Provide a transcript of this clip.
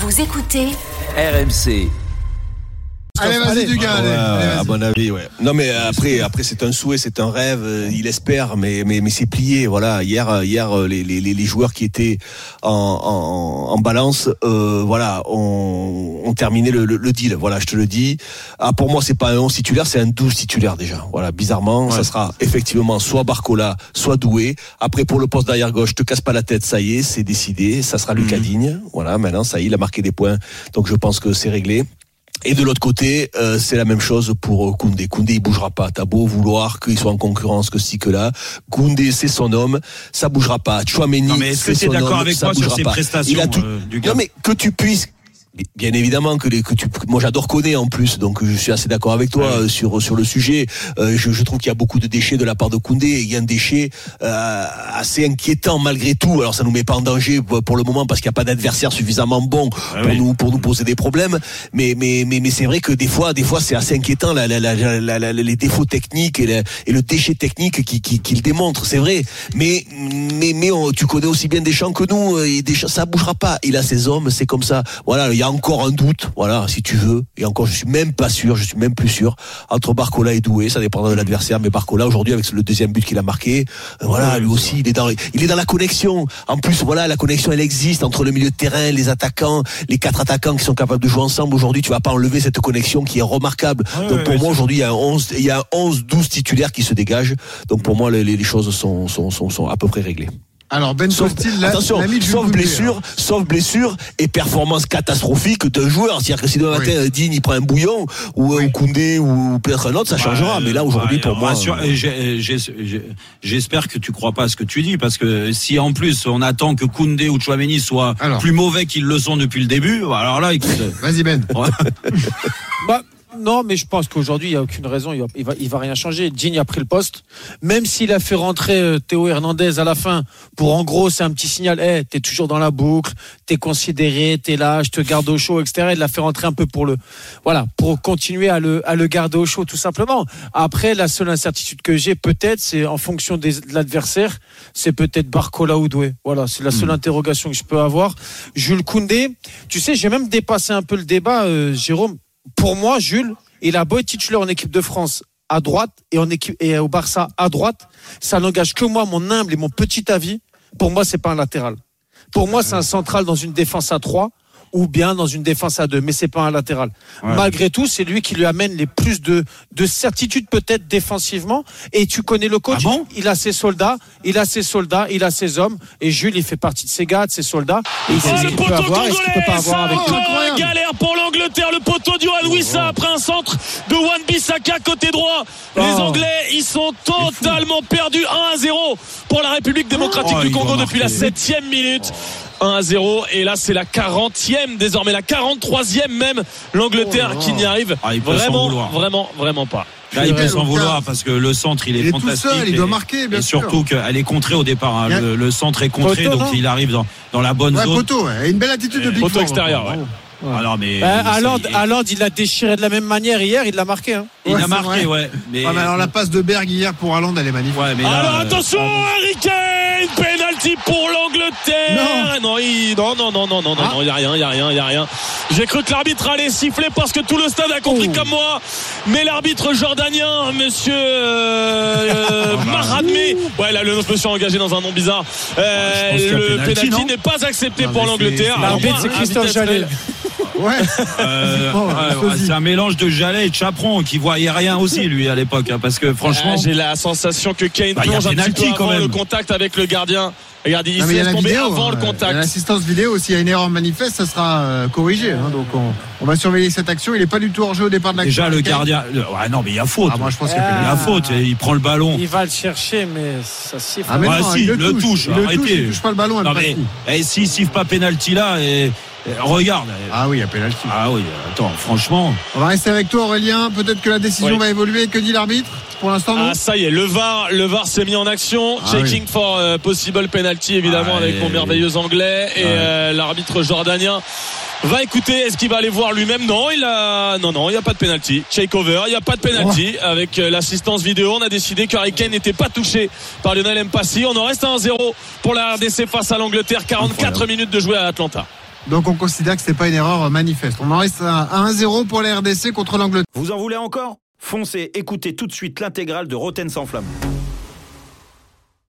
Vous écoutez RMC. Allez, vas-y, Dugas. À mon avis, ouais. Non, mais après, c'est un souhait, c'est un rêve. Il espère, mais c'est plié. Voilà. Hier, les joueurs qui étaient en balance, voilà, ont terminé le deal. Voilà, je te le dis. Ah, pour moi, c'est pas un 11 titulaire, c'est un 12 titulaire déjà. Voilà, bizarrement, ça sera effectivement soit Barcola, soit Doué. Après, pour le poste d'arrière gauche, te casse pas la tête, ça y est, c'est décidé. Ça sera Lucas Digne. Voilà, maintenant, ça y est, il a marqué des points. Donc, je pense que c'est réglé. Et de l'autre côté, c'est la même chose pour Koundé. Koundé, il bougera pas. T'as beau vouloir qu'il soit en concurrence que ci que là. Koundé, c'est son homme. Ça bougera pas. Tchouaméni, non, mais est-ce que tu es d'accord avec moi sur ses prestations? Il a tout. Non, mais que tu puisses. Bien évidemment moi j'adore Koné en plus, donc je suis assez d'accord avec toi sur le sujet. Je trouve qu'il y a beaucoup de déchets de la part de Koundé. Il y a un déchet assez inquiétant malgré tout. Alors ça nous met pas en danger pour le moment parce qu'il n'y a pas d'adversaire suffisamment bon pour nous poser des problèmes. Mais c'est vrai que des fois c'est assez inquiétant les défauts techniques et le déchet technique qu'il démontre. C'est vrai. Mais tu connais aussi bien Deschamps que nous. Et Deschamps, ça bougera pas. Il a ses hommes, c'est comme ça. Voilà. Il y a encore un doute, voilà, si tu veux. Et encore, je suis même plus sûr entre Barcola et Doué. Ça dépendra de l'adversaire, mais Barcola aujourd'hui avec le deuxième but qu'il a marqué, voilà, lui aussi, il est dans la connexion. En plus, voilà, la connexion, elle existe entre le milieu de terrain, les attaquants, les 4 attaquants qui sont capables de jouer ensemble. Aujourd'hui, tu vas pas enlever cette connexion qui est remarquable. Donc pour moi, aujourd'hui, il y a un 11-12 titulaires qui se dégagent. Donc pour moi, les choses sont à peu près réglées. Alors Ben Costil, attention, sauf blessure et performance catastrophique d'un joueur. C'est-à-dire que si demain matin Digne il prend un bouillon ou Koundé ou peut-être un autre, ça changera. Mais là aujourd'hui pour moi, j'espère que tu crois pas à ce que tu dis, parce que si en plus on attend que Koundé ou Tchouaméni soient plus mauvais qu'ils le sont depuis le début, alors là, écoute. Vas-y Ben. Non, mais je pense qu'aujourd'hui, il n'y a aucune raison. Il va rien changer. Digne a pris le poste. Même s'il a fait rentrer Théo Hernandez à la fin, en gros, c'est un petit signal. T'es toujours dans la boucle, t'es considéré, t'es là, je te garde au chaud, etc. Il l'a fait rentrer un peu pour continuer à le garder au chaud, tout simplement. Après, la seule incertitude que j'ai, peut-être, c'est en fonction de l'adversaire, c'est peut-être Barcola ou Doué. Voilà, c'est la seule interrogation que je peux avoir. Jules Koundé, tu sais, j'ai même dépassé un peu le débat, Jérôme. Pour moi, Jules, il a beau être titulaire en équipe de France à droite et au Barça à droite, ça n'engage que moi, mon humble et mon petit avis. Pour moi, c'est pas un latéral. Pour moi, c'est un central dans une défense à 3 ou bien dans une défense à 2, mais c'est pas un latéral. Malgré tout, c'est lui qui lui amène les plus de certitude peut-être défensivement. Et tu connais le coach, il a ses soldats, il a ses hommes. Et Jules, il fait partie de ces gars, de ces soldats. Et il sait ce qu'il peut avoir et ce qu'il peut pas avoir avec eux. Galère pour l'Angleterre, le poteau du Wissa après un centre de Wan-Bissaka côté droit. Les Anglais, ils sont totalement perdus. 1-0 pour la République démocratique du Congo depuis la 7e minute. 1-0 et là c'est la 40e désormais, la 43e même, l'Angleterre qui n'y arrive vraiment pas. Là, il peut s'en vouloir parce que le centre il est fantastique, tout seul, il doit marquer, bien sûr. Surtout qu'elle est contrée au départ, le centre est contré, donc il arrive dans la bonne zone. Poteau, une belle attitude de poteau extérieur. Alors, mais Haaland, il l'a déchiré de la même manière hier, il l'a marqué. Il l'a marqué, mais alors la passe de Berg hier pour Haaland, elle est magnifique. Alors attention, Harry Kane, penalty pour l'Angleterre. Non, il y a rien. J'ai cru que l'arbitre allait siffler parce que tout le stade a compris comme moi, mais l'arbitre jordanien, monsieur Maradmé, là le monsieur engagé dans un nom bizarre. Le penalty n'est pas accepté pour l'Angleterre. L'arbitre c'est Christophe Jallet. C'est un mélange de Jallet et de Chaperon qui voyait rien aussi lui à l'époque, parce que franchement j'ai la sensation que Kane plonge un petit peu avant le contact avec le gardien. Regarde, il s'est tombé avant le contact. L'assistance vidéo, s'il y a une erreur manifeste, ça sera corrigé. Donc on va surveiller cette action. Il n'est pas du tout hors jeu au départ de l'action. Déjà le gardien. Non, mais il y a faute. Moi je pense qu'il y a faute. Il prend le ballon. Il va le chercher, mais ça siffle. Il le touche. Arrêtez. Il ne touche pas le ballon. S'il siffle pas penalty là, regarde. Il y a penalty. Attends, franchement. On va rester avec toi, Aurélien. Peut-être que la décision va évoluer. Que dit l'arbitre pour l'instant? Ça y est, le VAR s'est mis en action. Checking for possible penalty, évidemment, avec mon merveilleux anglais. Et l'arbitre jordanien va écouter. Est-ce qu'il va aller voir lui-même? Non, il y a pas de penalty. Check over, il y a pas de penalty. Avec l'assistance vidéo, on a décidé que Harry Kane n'était pas touché par Lionel Mpassi. On en reste à 1-0 pour la RDC face à l'Angleterre. 44 minutes de jouer à Atlanta. Donc on considère que c'est pas une erreur manifeste. On en reste à 1-0 pour la RDC contre l'Angleterre. Vous en voulez encore ? Foncez, écoutez tout de suite l'intégrale de Roten sans flamme.